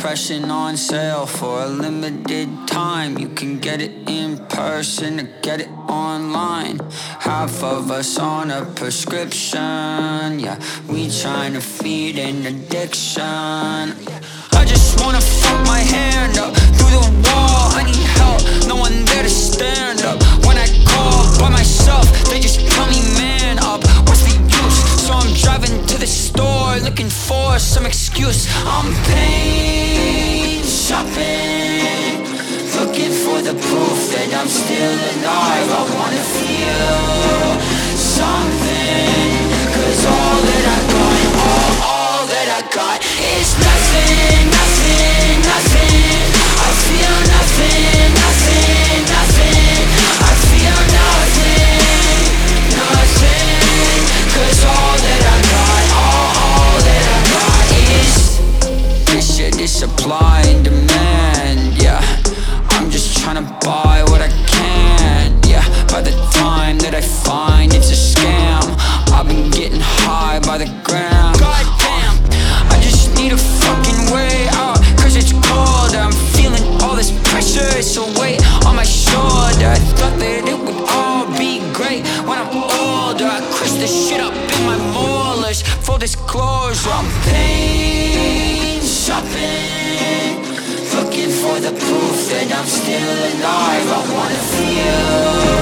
depression on sale for a limited time. You can get it in person or get it online. Half of us on a prescription. Yeah, we trying to feed an addiction. I just wanna fuck my hand up through the wall. I need help, no one there to stand up. When I call by myself, they just tell me man up. What's the use? So I'm driving to the store looking for some excuse. I'm pain shopping, looking for the proof that I'm still alive. I wanna feel something, 'cause all that I got, all that I got is nothing, nothing, nothing. I feel nothing, nothing, nothing. I feel nothing, nothing. 'Cause all that I got, all that I got is this shit is supply and demand, yeah. I'm just tryna buy what I can, yeah. By the time that I find it's a scam, I've been getting high by the gram. Goddamn, I just need a fucking way out, 'cause it's cold. I'm feeling all this pressure, it's a weight on my shoulder. I thought that it would all be great when I'm older. I crush this shit up in my molars. Full disclosure, I'm pain shopping, looking for the proof that I'm still alive. I wanna feel